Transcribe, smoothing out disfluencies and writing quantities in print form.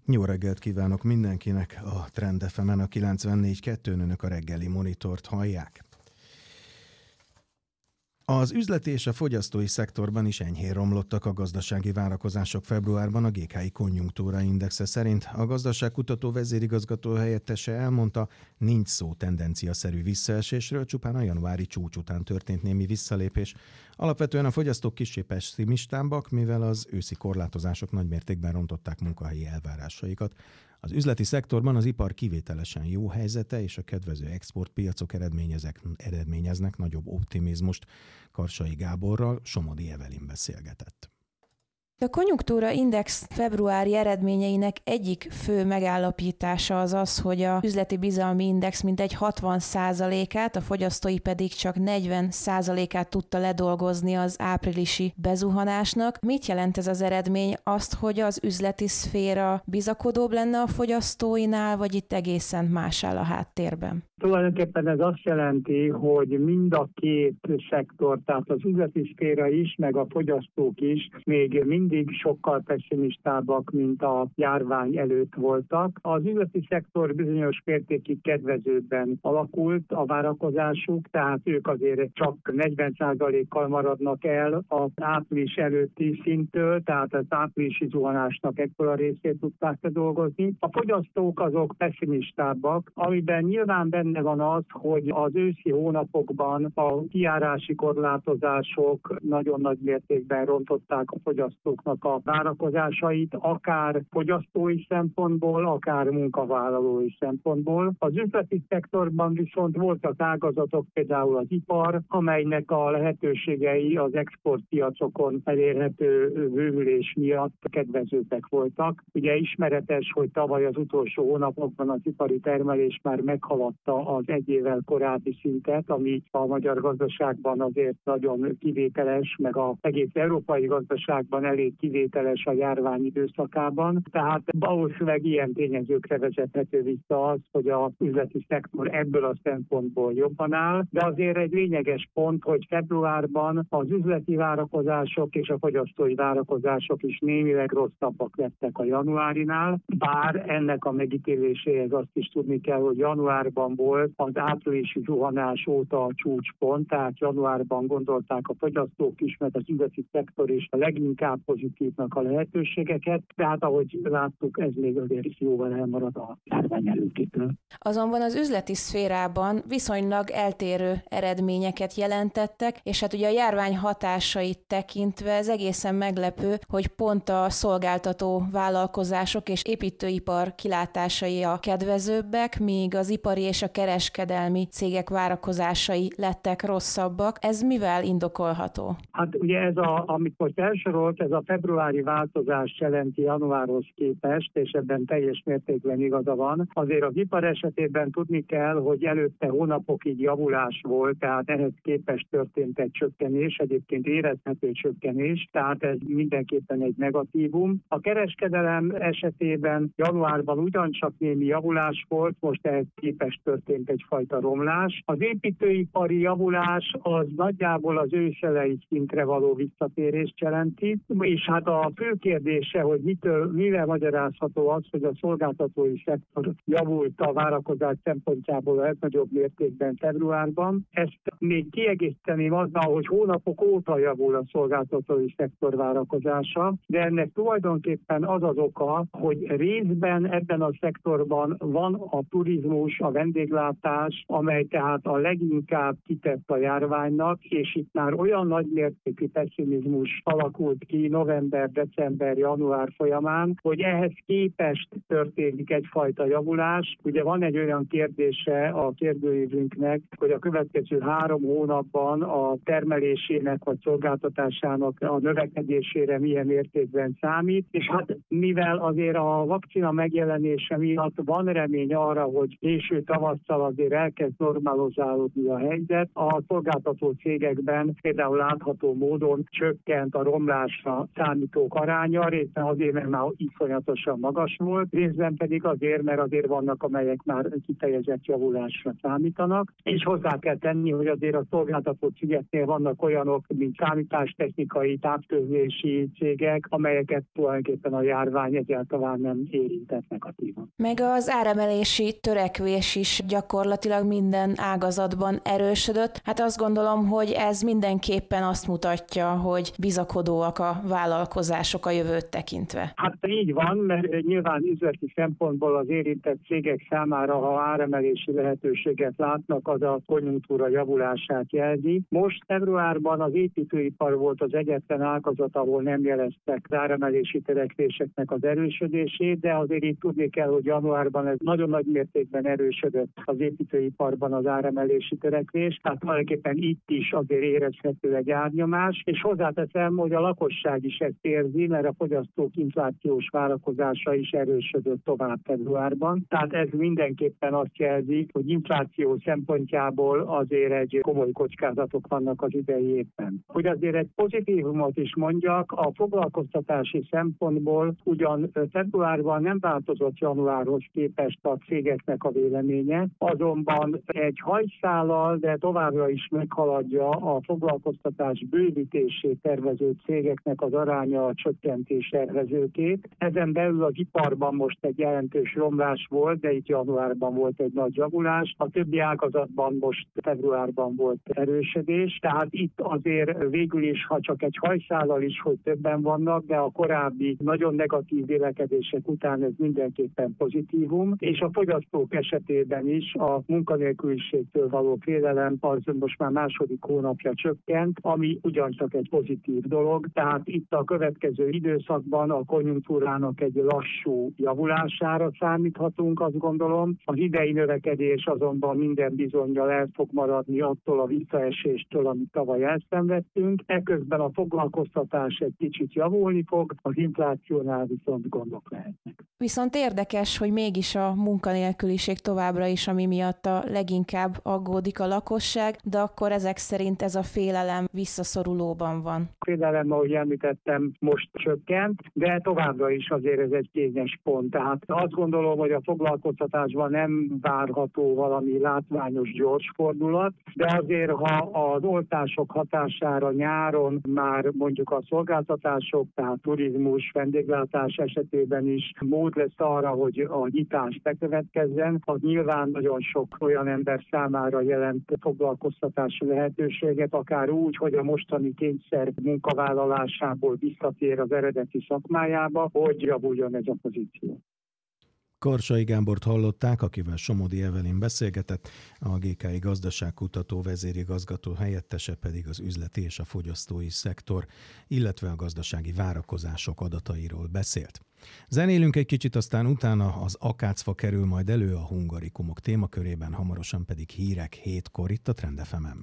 Jó reggelt kívánok mindenkinek a Trend FM-en, a 94.2-n önök a reggeli monitort hallják. Az üzleti és a fogyasztói szektorban is enyhén romlottak a gazdasági várakozások februárban. A GKI konjunktúra indexe szerint a gazdaságkutató vezérigazgató helyettese elmondta, nincs szó tendenciaszerű visszaesésről, csupán a januári csúcs után történt némi visszalépés. Alapvetően a fogyasztók kissé pesszimistábbak, mivel az őszi korlátozások nagymértékben rontották munkahelyi elvárásaikat. Az üzleti szektorban az ipar kivételesen jó helyzete és a kedvező exportpiacok eredményeznek nagyobb optimizmust. Karsai Gáborral Somodi Evelin beszélgetett. A konjunktúra index februári eredményeinek egyik fő megállapítása az, hogy a üzleti bizalmi index mintegy 60%-át, a fogyasztói pedig csak 40%-át tudta ledolgozni az áprilisi bezuhanásnak. Mit jelent ez az eredmény? Azt, hogy az üzleti szféra bizakodóbb lenne a fogyasztóinál, vagy itt egészen más áll a háttérben? Tulajdonképpen ez azt jelenti, hogy mind a két szektor, tehát az üzleti szféra is, meg a fogyasztók is még mindig sokkal pessimistábbak, mint a járvány előtt voltak. Az üzleti szektor bizonyos mértékig kedvezőbben alakult a várakozásuk, tehát ők azért csak 40%-kal maradnak el az április előtti szinttől, tehát az áprilisi zuhanásnak ekkora részét tudták dolgozni. A fogyasztók azok pessimistábbak, amiben nyilván benne van az, hogy az őszi hónapokban a kijárási korlátozások nagyon nagy mértékben rontották a fogyasztóknak a várakozásait, akár fogyasztói szempontból, akár munkavállalói szempontból. Az üzleti szektorban viszont voltak ágazatok, például az ipar, amelynek a lehetőségei az exportpiacokon elérhető bővülés miatt kedvezőbbek voltak. Ugye ismeretes, hogy tavaly az utolsó hónapokban az ipari termelés már meghaladta az egy évvel korábbi szintet, ami a magyar gazdaságban azért nagyon kivételes, meg az egész európai gazdaságban elég kivételes a járvány időszakában. Tehát valószínűleg ilyen tényezőkre vezethető vissza az, hogy az üzleti szektor ebből a szempontból jobban áll, de azért egy lényeges pont, hogy februárban az üzleti várakozások és a fogyasztói várakozások is némileg rosszabbak lettek a januárinál, bár ennek a megítéléséhez azt is tudni kell, hogy januárban volt az áprilisi zuhanás óta a csúcspont, tehát januárban gondolták a fogyasztók is, mert az üzleti szektor is a leginkább pozitívnak a lehetőségeket, tehát ahogy láttuk, ez még azért jóval elmarad a járvány előttitől. Azonban az üzleti szférában viszonylag eltérő eredményeket jelentettek, és hát ugye a járvány hatásait tekintve ez egészen meglepő, hogy pont a szolgáltató vállalkozások és építőipar kilátásai a kedvezőbbek, míg az ipari és a kereskedelmi cégek várakozásai lettek rosszabbak. Ez mivel indokolható? Hát ugye ez amit most elsorolt, ez a februári változás jelenti januárhoz képest, és ebben teljes mértékben igaza van. Azért az ipar esetében tudni kell, hogy előtte hónapokig javulás volt, tehát ehhez képest történt egy csökkenés, egyébként érezhető csökkenés, tehát ez mindenképpen egy negatívum. A kereskedelem esetében januárban ugyancsak némi javulás volt, most ehhez képest történt egyfajta romlás. Az építőipari javulás az nagyjából az őselei szintre való visszatérést jelenti, és hát a fő kérdése, hogy mivel magyarázható az, hogy a szolgáltatói szektor javult a várakozás szempontjából a legnagyobb mértékben februárban. Ezt még kiegészíteném azzal, hogy hónapok óta javul a szolgáltatói szektor várakozása, de ennek tulajdonképpen az az oka, hogy részben ebben a szektorban van a turizmus, a vendéglátás, amely tehát a leginkább kitett a járványnak, és itt már olyan nagy mértékű pessimizmus alakult ki november, december, január folyamán, hogy ehhez képest történik egyfajta javulás. Ugye van egy olyan kérdése a kérdőívünknek, hogy a következő 3 hónapban a termelésének vagy szolgáltatásának a növekedésére milyen mértékben számít, és hát mivel azért a vakcina megjelenése miatt van remény arra, hogy késő tavasz tavasszal azért elkezd normalizálódni a helyzet. A szolgáltató cégekben például látható módon csökkent a romlásra számítók aránya, részben azért, mert már iszonyatosan magas volt, részben pedig azért, mert azért vannak, amelyek már kifejezett javulásra számítanak. És hozzá kell tenni, hogy azért a szolgáltató cégeknél vannak olyanok, mint számítástechnikai, távközlési cégek, amelyeket tulajdonképpen a járvány egyáltalán nem érintett negatívan. Meg az áremelési törekvés is gyakorlatilag minden ágazatban erősödött. Hát azt gondolom, hogy ez mindenképpen azt mutatja, hogy bizakodóak a vállalkozások a jövőt tekintve. Hát így van, mert nyilván üzleti szempontból az érintett cégek számára, ha áremelési lehetőséget látnak, az a konjunktúra javulását jelzi. Most februárban az építőipar volt az egyetlen ágazat, ahol nem jeleztek áremelési törekvéseknek az erősödését, de azért itt tudni kell, hogy januárban ez nagyon nagy mértékben erősödött az építőiparban az áremelési törekvés, tehát tulajdonképpen itt is azért érezhető egy árnyomás, és hozzáteszem, hogy a lakosság is ezt érzi, mert a fogyasztók inflációs várakozása is erősödött tovább februárban. Tehát ez mindenképpen azt jelzi, hogy infláció szempontjából azért egy komoly kockázatok vannak az idei évben. Hogy azért egy pozitívumot is mondjak, a foglalkoztatási szempontból ugyan februárban nem változott januárhoz képest a cégeknek a véleménye, azonban egy hajszállal, de továbbra is meghaladja a foglalkoztatás bővítését tervező cégeknek az aránya a csökkentés tervezőkét. Ezen belül az iparban most egy jelentős romlás volt, de itt januárban volt egy nagy javulás. A többi ágazatban most februárban volt erősödés, tehát itt azért végül is, ha csak egy hajszállal is, hogy többen vannak, de a korábbi nagyon negatív vélekedések után ez mindenképpen pozitívum, és a fogyasztók esetében is a munkanélküliségtől való félelem az most már második hónapja csökkent, ami ugyancsak egy pozitív dolog, tehát itt a következő időszakban a konjunktúrának egy lassú javulására számíthatunk, azt gondolom. Az idei növekedés azonban minden bizonnyal el fog maradni attól a visszaeséstől, amit tavaly elszenvedtünk. Eközben a foglalkoztatás egy kicsit javulni fog, az inflációnál viszont gondok lehetnek. Viszont érdekes, hogy mégis a munkanélküliség továbbra is, ami miatt a leginkább aggódik a lakosság, de akkor ezek szerint ez a félelem visszaszorulóban van. A félelem, ahogy említettem, most csökkent, de továbbra is azért ez egy kényes pont. Tehát azt gondolom, hogy a foglalkoztatásban nem várható valami látványos gyors fordulat, de azért, ha az oltások hatására nyáron már mondjuk a szolgáltatások, tehát turizmus, vendéglátás esetében is mód lesz arra, hogy a nyitás bekövetkezzen, az nyilván nagyon sok olyan ember számára jelent foglalkoztatási lehetőséget, akár úgy, hogy a mostani kényszer munkavállalásából visszatér az eredeti szakmájába, hogy javuljon ez a pozíció. Karsai Gábort hallották, akivel Somodi Evelyn beszélgetett, a GKI gazdaságkutató vezérigazgató helyettese pedig az üzleti és a fogyasztói szektor, illetve a gazdasági várakozások adatairól beszélt. Zenélünk egy kicsit, aztán utána az akácfa kerül majd elő a hungarikumok témakörében, hamarosan pedig hírek 7-kor itt a Trend FM-en.